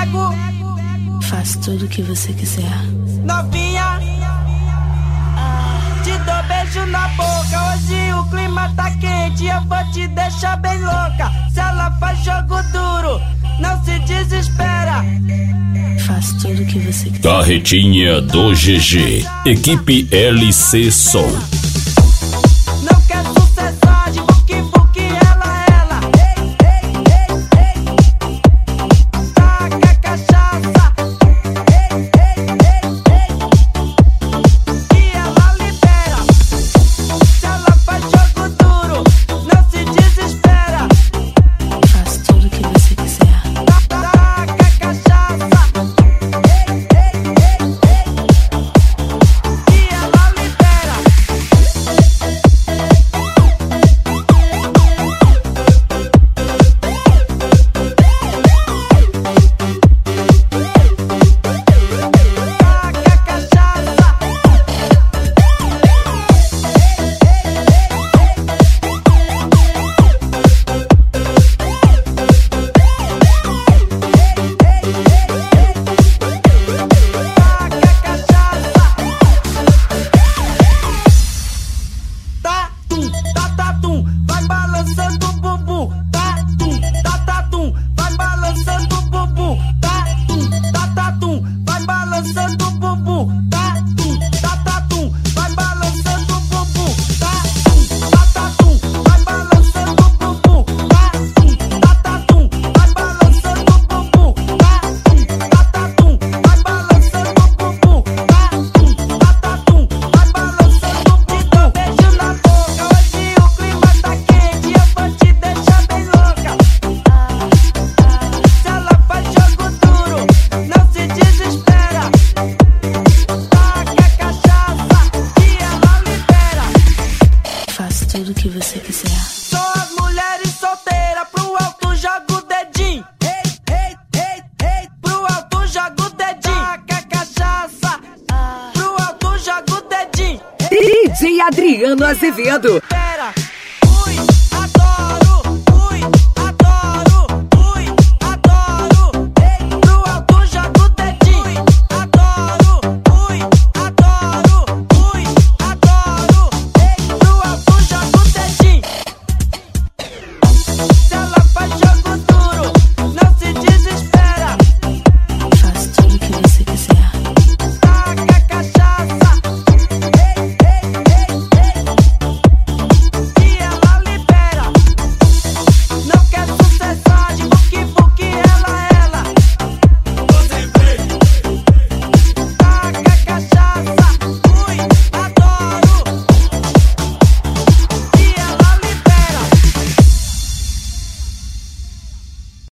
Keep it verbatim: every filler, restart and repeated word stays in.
pego. Faço tudo o que você quiser. Novinha, te dou beijo na boca. Hoje o clima tá quente, eu vou te deixar bem louca. Se ela faz jogo duro, não se desespera. Faço tudo o que você quiser. Carretinha do G G, equipe L C Som. Não quer sucessar de buque buque, ela, ela. Ei, ei, ei, ei. Taca cachaça. Ei, ei, ei, ei. E ela libera. Se ela faz jogo duro, não se desespera. Faço tudo o que você quiser. Taca cachaça. Ei, ei, ei, ei. E ela libera. Taca cachaça. Taca cachaça. Tá tum, tá tá tum, vai balançando o bumbum. Tá tum, tá tá tum, vai balançando o bumbum. Tá tum, tá tá tum, vai balançando o bumbum. Tá tum, tá tá tum, vai balançando o bumbum. Tá tum, tá tá tum, vai balançando o bumbum. Tá tum, tá tá tum, vai balançando o bumbum. Tá tum, tá tá tum, vai balançando o bumbum. Tá tum, tá tá tum, vai balançando o bumbum. Te dou beijo na boca, hoje o clima tá quente, eu vou te deixar bem louca. Se ela faz jogo duro, não se desespera. Taca cachaça e ela libera. Faço tudo o que você quiser. Só as mulheres solteiras, pro alto joga o dedinho. Ei, ei, ei, ei, pro alto joga o dedinho. Taca cachaça, pro alto joga o dedinho. D J Adriano Azevedo.